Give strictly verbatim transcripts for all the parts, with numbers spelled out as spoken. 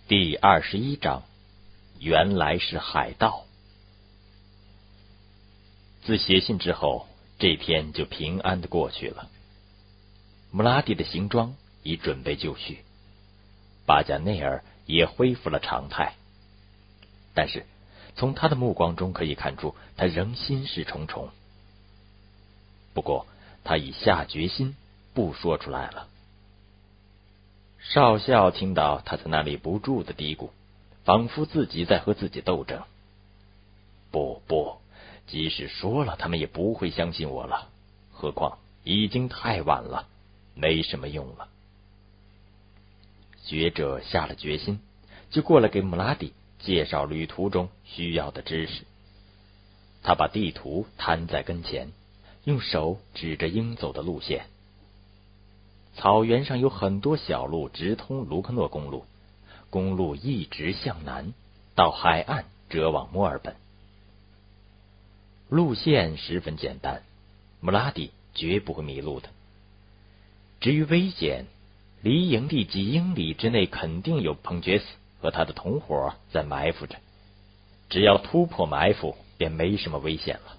第二十一章，原来是海盗。自写信之后，这天就平安的过去了。穆拉蒂的行装已准备就绪，巴加内尔也恢复了常态，但是从他的目光中可以看出，他仍心事重重。不过他已下决心不说出来了。少校听到他在那里不住的嘀咕，仿佛自己在和自己斗争。不不，即使说了，他们也不会相信我了，何况已经太晚了，没什么用了。学者下了决心，就过来给穆拉蒂介绍旅途中需要的知识。他把地图摊在跟前，用手指着应走的路线。草原上有很多小路直通卢克诺公路，公路一直向南，到海岸折往墨尔本。路线十分简单，穆拉蒂绝不会迷路的。至于危险，离营地几英里之内肯定有彭杰斯和他的同伙在埋伏着，只要突破埋伏，便没什么危险了。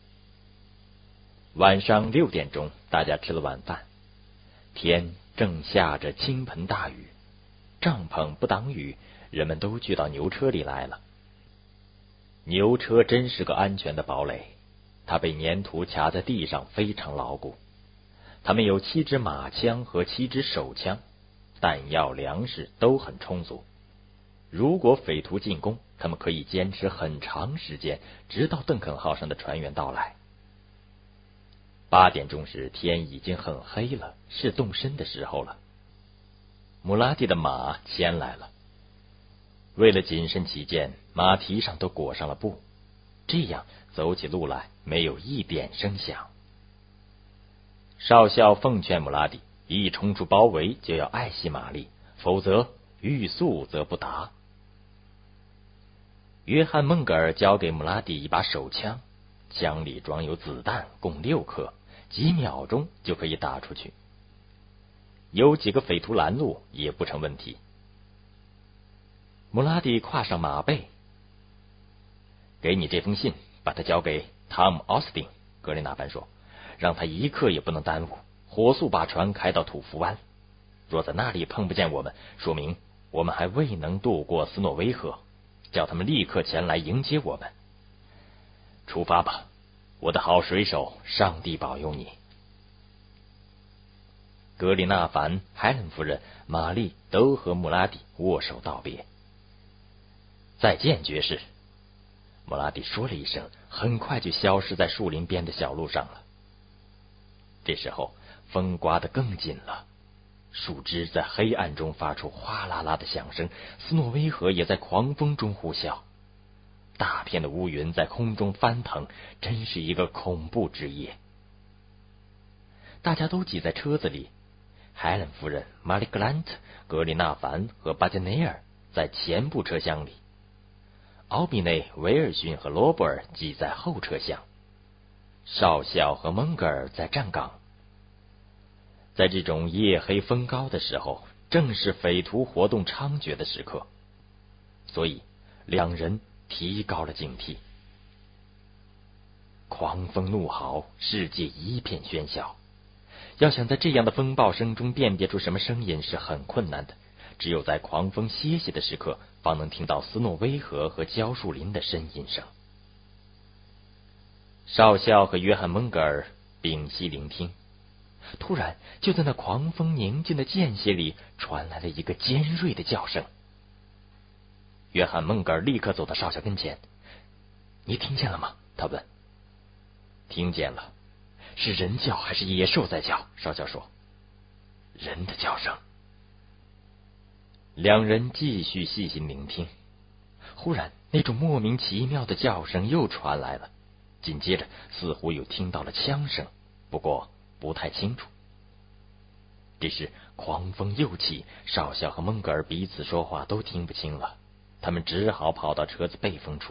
晚上六点钟，大家吃了晚饭，天正下着倾盆大雨，帐篷不挡雨，人们都聚到牛车里来了。牛车真是个安全的堡垒，它被粘土卡在地上，非常牢固。他们有七支马枪和七支手枪，弹药粮食都很充足。如果匪徒进攻，他们可以坚持很长时间，直到邓肯号上的船员到来。八点钟时，天已经很黑了，是动身的时候了。穆拉蒂的马牵来了，为了谨慎起见，马蹄上都裹上了布，这样走起路来没有一点声响。少校奉劝穆拉蒂，一冲出包围就要爱惜马力，否则欲速则不达。约翰·孟格尔交给穆拉蒂一把手枪，枪里装有子弹，共六颗，几秒钟就可以打出去。有几个匪徒拦路也不成问题。穆拉蒂跨上马背，给你这封信，把它交给汤姆·奥斯汀，格雷纳凡说，让他一刻也不能耽误，火速把船开到土福湾。若在那里碰不见我们，说明我们还未能渡过斯诺威河，叫他们立刻前来迎接我们。出发吧，我的好水手，上帝保佑你。格里纳凡、海伦夫人、玛丽都和穆拉蒂握手道别。再见，爵士。穆拉蒂说了一声，很快就消失在树林边的小路上了。这时候风刮得更紧了，树枝在黑暗中发出哗啦啦的响声，斯诺威河也在狂风中呼啸，大片的乌云在空中翻腾，真是一个恐怖之夜。大家都挤在车子里，海伦夫人、玛丽·格兰特、格里纳凡和巴加内尔在前部车厢里，奥比内、维尔逊和罗伯尔挤在后车厢，少校和蒙格尔在站岗。在这种夜黑风高的时候，正是匪徒活动猖獗的时刻，所以两人提高了警惕。狂风怒嚎，世界一片喧嚣。要想在这样的风暴声中辨别出什么声音是很困难的，只有在狂风歇息的时刻，方能听到斯诺威河和焦树林的呻吟声。少校和约翰·蒙格尔屏息聆听，突然就在那狂风宁静的间歇里传来了一个尖锐的叫声。约翰·孟格尔立刻走到少校跟前。你听见了吗？他问。听见了。是人叫还是野兽在叫？少校说。人的叫声。两人继续细心聆听，忽然那种莫名其妙的叫声又传来了，紧接着似乎又听到了枪声，不过不太清楚。这时狂风又起，少校和孟格尔彼此说话都听不清了，他们只好跑到车子背风处。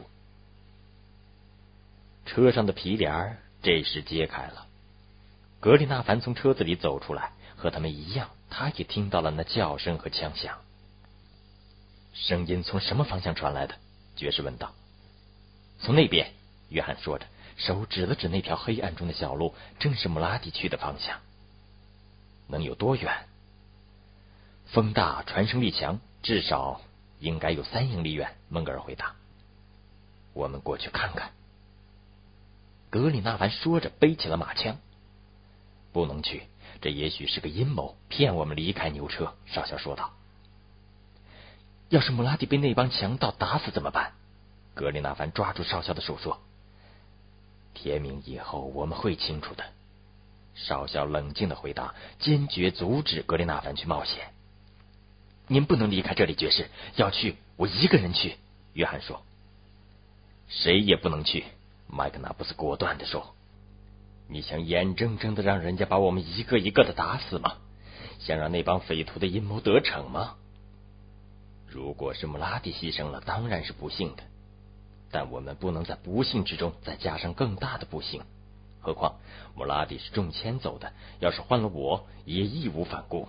车上的皮帘这时揭开了，格里纳凡从车子里走出来，和他们一样，他也听到了那叫声和枪响。 声音从什么方向传来的？爵士问道。从那边，约翰说着，手指了指那条黑暗中的小路，正是穆拉蒂去的方向。能有多远？风大，传声力强，至少应该有三英里远。孟格尔回答。我们过去看看。格里纳凡说着，背起了马枪。不能去，这也许是个阴谋，骗我们离开牛车。少校说道。要是穆拉蒂被那帮强盗打死怎么办？格里纳凡抓住少校的手说。天明以后我们会清楚的。少校冷静的回答，坚决阻止格里纳凡去冒险。您不能离开这里，爵士，要去我一个人去。约翰说。谁也不能去，麦克纳布斯果断的说。你想眼睁睁的让人家把我们一个一个的打死吗？想让那帮匪徒的阴谋得逞吗？如果是穆拉蒂牺牲了，当然是不幸的，但我们不能在不幸之中再加上更大的不幸。何况穆拉蒂是中签走的，要是换了我，也义无反顾。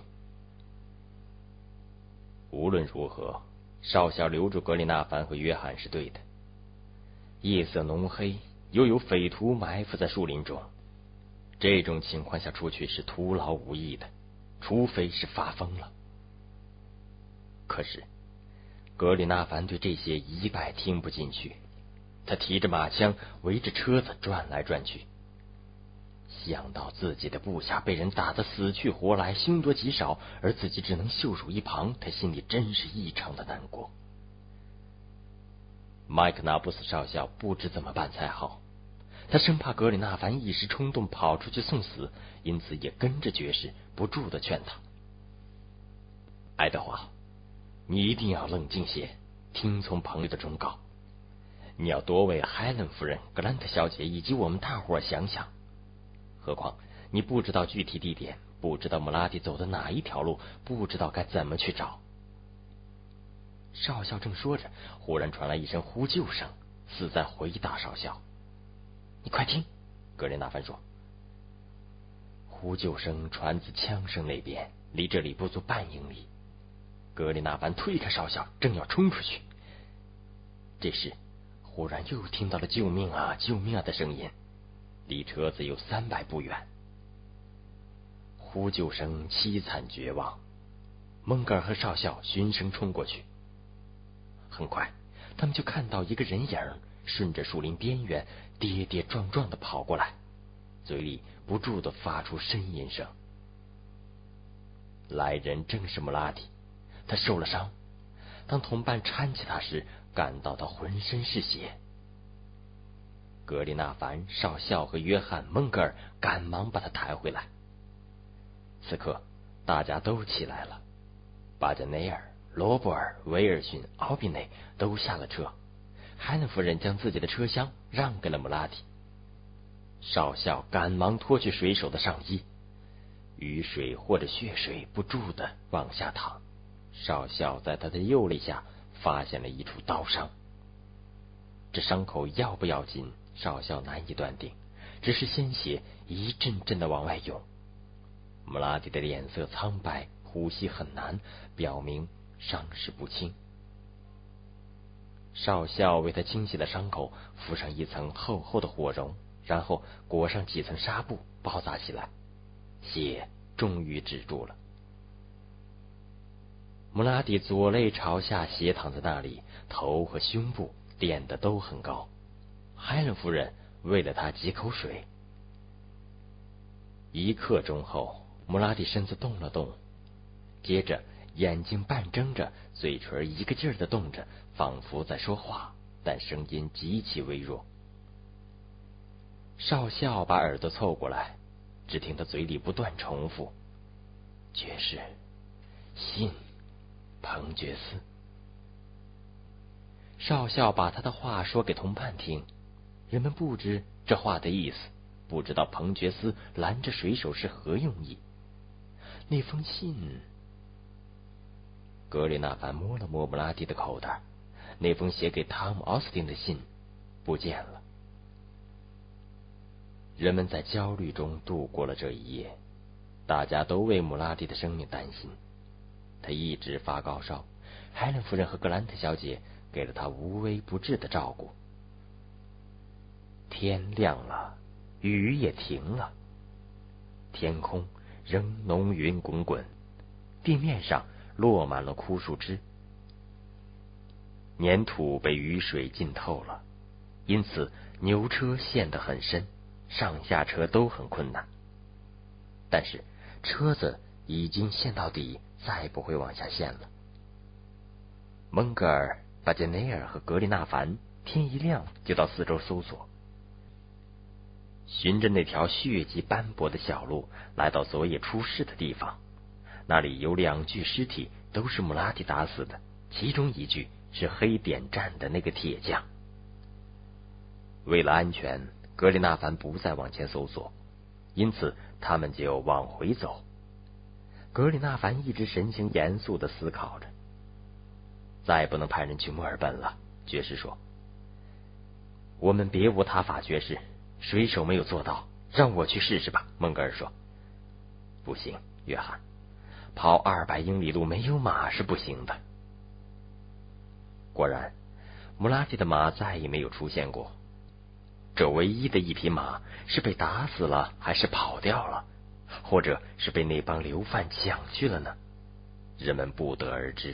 无论如何，少校留住格里纳凡和约翰是对的。夜色浓黑，又有匪徒埋伏在树林中，这种情况下出去是徒劳无益的，除非是发疯了。可是格里纳凡对这些一概听不进去，他提着马枪围着车子转来转去。想到自己的部下被人打得死去活来，凶多吉少，而自己只能袖手一旁，他心里真是异常的难过。麦克纳布斯少校不知怎么办才好，他生怕格里纳凡一时冲动跑出去送死，因此也跟着爵士不住的劝他。爱德华，你一定要冷静些，听从朋友的忠告。你要多为海伦夫人、格兰特小姐以及我们大伙想想。何况你不知道具体地点，不知道穆拉蒂走的哪一条路，不知道该怎么去找。少校正说着，忽然传来一声呼救声，似在回答少校。你快听，格雷纳凡说。呼救声传自枪声那边，离这里不足半英里。格里纳凡推开少校，正要冲出去，这时忽然又听到了救命啊救命啊的声音，离车子有三百步远。呼救声凄惨绝望，蒙格尔和少校循声冲过去。很快他们就看到一个人影顺着树林边缘跌跌撞撞的跑过来，嘴里不住的发出呻吟声。来人正是穆拉蒂，他受了伤，当同伴搀起他时，感到他浑身是血。格里纳凡、少校和约翰·蒙格尔赶忙把他抬回来。此刻大家都起来了，巴加内尔、罗伯尔、威尔逊、奥比内都下了车，海伦夫人将自己的车厢让给了穆拉蒂。少校赶忙脱去水手的上衣，雨水或者血水不住的往下淌。少校在他的右肋下发现了一处刀伤，这伤口要不要紧，少校难以断定，只是鲜血一阵阵的往外涌。穆拉蒂的脸色苍白，呼吸很难，表明伤势不轻。少校为他清洗了伤口，敷上一层厚厚的火绒，然后裹上几层纱布包扎起来，血终于止住了。穆拉蒂左肋朝下斜躺在那里，头和胸部垫得都很高。海伦夫人喂了他几口水。一刻钟后，穆拉蒂身子动了动，接着眼睛半睁着，嘴唇一个劲儿地动着，仿佛在说话，但声音极其微弱。少校把耳朵凑过来，只听他嘴里不断重复：爵士，信，彭觉斯。少校把他的话说给同伴听，人们不知这话的意思，不知道彭觉斯拦着水手是何用意。那封信，格里纳凡摸了摸穆拉蒂的口袋，那封写给汤姆·奥斯汀的信不见了。人们在焦虑中度过了这一夜，大家都为穆拉蒂的生命担心。他一直发高烧， 海伦夫人和格兰特小姐给了他无微不至的照顾。天亮了，雨也停了，天空仍浓云滚滚，地面上落满了枯树枝，粘土被雨水浸透了，因此牛车陷得很深，上下车都很困难。但是车子已经陷到底，再不会往下陷了。蒙格尔、巴杰内尔和格里纳凡天一亮就到四周搜索，循着那条血迹斑驳的小路来到昨夜出事的地方。那里有两具尸体，都是穆拉蒂打死的，其中一具是黑点站的那个铁匠。为了安全，格里纳凡不再往前搜索，因此他们就往回走。格里纳凡一直神情严肃地思考着。再不能派人去墨尔本了，爵士说。我们别无他法，爵士，水手没有做到，让我去试试吧，孟格尔说。不行，约翰，跑二百英里路没有马是不行的。果然，穆拉蒂的马再也没有出现过。这唯一的一匹马是被打死了，还是跑掉了，或者是被那帮流贩抢去了呢？人们不得而知。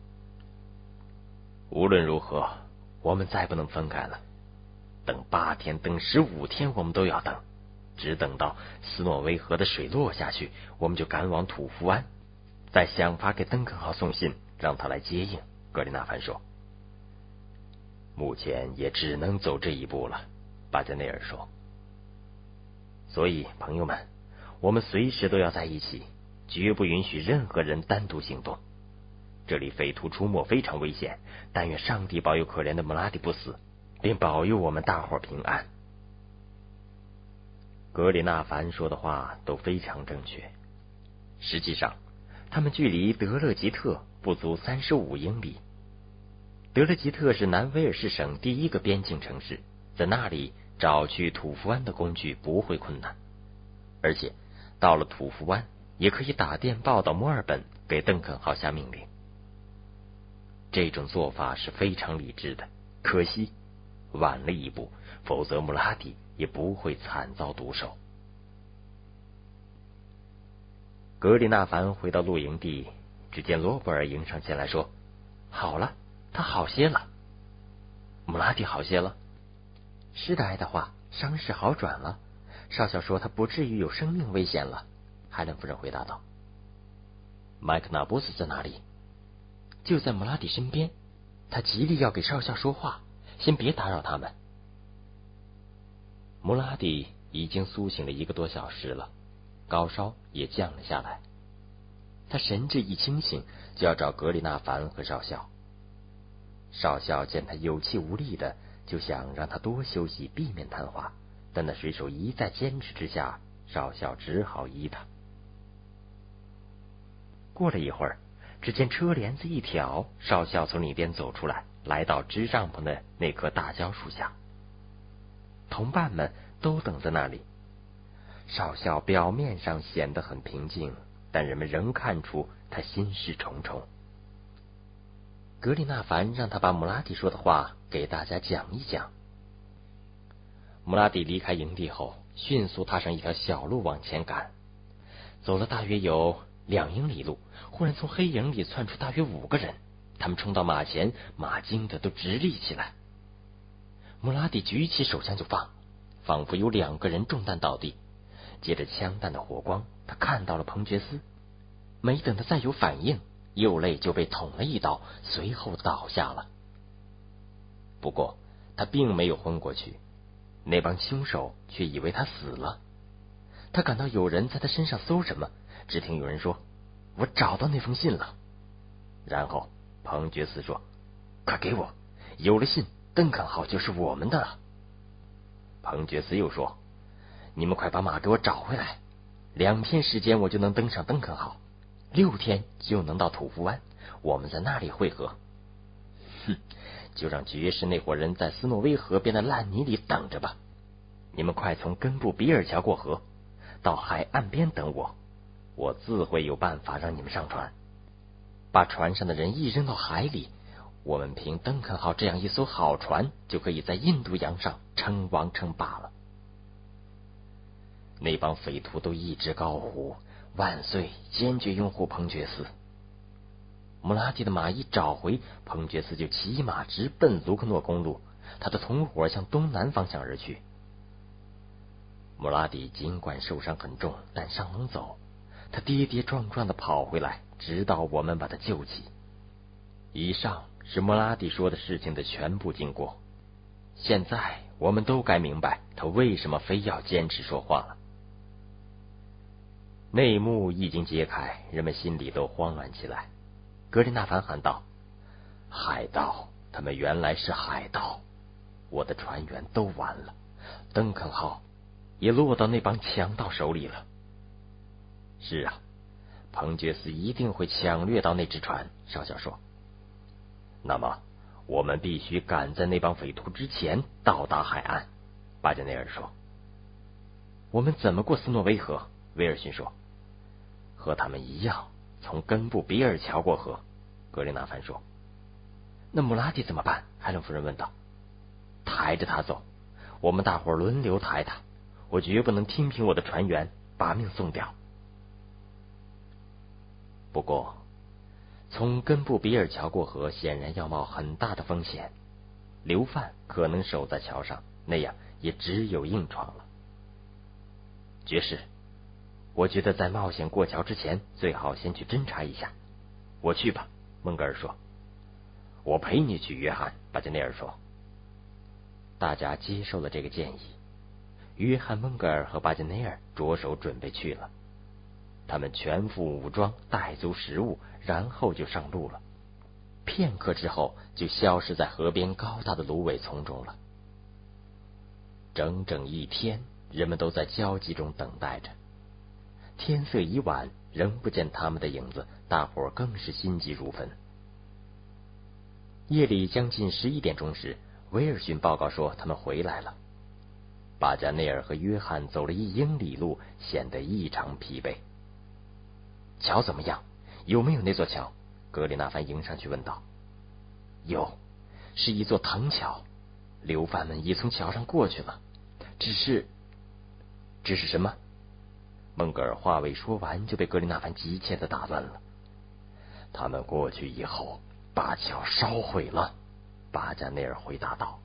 无论如何，我们再不能分开了。等八天，等十五天，我们都要等，只等到斯诺威河的水落下去，我们就赶往土福湾，再想法给登肯号送信，让他来接应。格里纳凡说。目前也只能走这一步了，巴加内尔说。所以，朋友们，我们随时都要在一起，绝不允许任何人单独行动。这里匪徒出没，非常危险，但愿上帝保佑可怜的穆拉蒂不死，并保佑我们大伙平安。格里纳凡说的话都非常正确。实际上，他们距离德勒吉特不足三十五英里。德勒吉特是南威尔士省第一个边境城市，在那里找去土福湾的工具不会困难，而且到了土福湾也可以打电报到墨尔本，给邓肯号下命令。这种做法是非常理智的，可惜晚了一步，否则穆拉蒂也不会惨遭毒手。格里纳凡回到露营地，只见罗伯尔迎上前来说：“好了，他好些了。”穆拉蒂好些了？是的，爱德华，伤势好转了。少校说他不至于有生命危险了。海伦夫人回答道。麦克纳波斯在哪里？就在穆拉蒂身边，他极力要给少校说话，先别打扰他们。穆拉蒂已经苏醒了一个多小时了，高烧也降了下来。他神志一清醒，就要找格里纳凡和少校。少校见他有气无力的，就想让他多休息，避免谈话，但那水手一再坚持之下，少校只好依他。过了一会儿，只见车帘子一挑，少校从里边走出来，来到支帐篷的那棵大蕉树下。同伴们都等在那里。少校表面上显得很平静，但人们仍看出他心事重重。格里纳凡让他把穆拉蒂说的话给大家讲一讲。穆拉蒂离开营地后，迅速踏上一条小路往前赶，走了大约有两英里路，忽然从黑影里窜出大约五个人，他们冲到马前，马惊得都直立起来。穆拉蒂举起手枪就放，仿佛有两个人中弹倒地。借着枪弹的火光，他看到了彭觉斯，没等他再有反应，右肋就被捅了一刀，随后倒下了。不过他并没有昏过去，那帮凶手却以为他死了。他感到有人在他身上搜什么，只听有人说：“我找到那封信了。”然后彭觉斯说：“快给我，有了信，邓肯号就是我们的了。”彭觉斯又说：“你们快把马给我找回来，两天时间我就能登上邓肯号，六天就能到土福湾，我们在那里会合。”哼，就让爵士那伙人在斯诺威河边的烂泥里等着吧。你们快从根部比尔桥过河，到海岸边等我，我自会有办法让你们上船。 把船上的人一扔到海里，我们凭邓肯号这样一艘好船，就可以在印度洋上称王称霸了。那帮匪徒都一直高呼万岁，坚决拥护彭觉斯。穆拉蒂的马一找回，彭觉斯就骑马直奔卢克诺公路，他的同伙向东南方向而去。穆拉蒂尽管受伤很重，但尚能走，他跌跌撞撞地跑回来，直到我们把他救起。以上是穆拉蒂说的事情的全部经过。现在我们都该明白他为什么非要坚持说话了。内幕一经揭开，人们心里都慌乱起来。格林纳凡喊道：海盗，他们原来是海盗！我的船员都完了，邓肯号也落到那帮强盗手里了。是啊，彭觉斯一定会抢掠到那只船，少校说。那么我们必须赶在那帮匪徒之前到达海岸，巴加内尔说。我们怎么过斯诺威河？威尔逊说。和他们一样，从根部比尔桥过河，格林纳凡说。那穆拉蒂怎么办？海伦夫人问道。抬着他走，我们大伙轮流抬他，我绝不能听凭我的船员把命送掉。不过从根部比尔桥过河显然要冒很大的风险，流犯可能守在桥上，那样也只有硬闯了。爵士，我觉得在冒险过桥之前，最好先去侦查一下。我去吧，孟格尔说。我陪你去，约翰，巴加内尔说。大家接受了这个建议，约翰·孟格尔和巴加内尔着手准备去了。他们全副武装，带足食物，然后就上路了。片刻之后，就消失在河边高大的芦苇丛中了。整整一天，人们都在焦急中等待着。天色已晚，仍不见他们的影子，大伙儿更是心急如焚。夜里将近十一点钟时，威尔逊报告说他们回来了。巴加内尔和约翰走了一英里路，显得异常疲惫。桥怎么样？有没有那座桥？格里纳凡迎上去问道。有，是一座藤桥，流犯们已从桥上过去了。只是，只是什么？孟格尔话未说完，就被格里纳凡急切地打断了。他们过去以后，把桥烧毁了，巴加内尔回答道。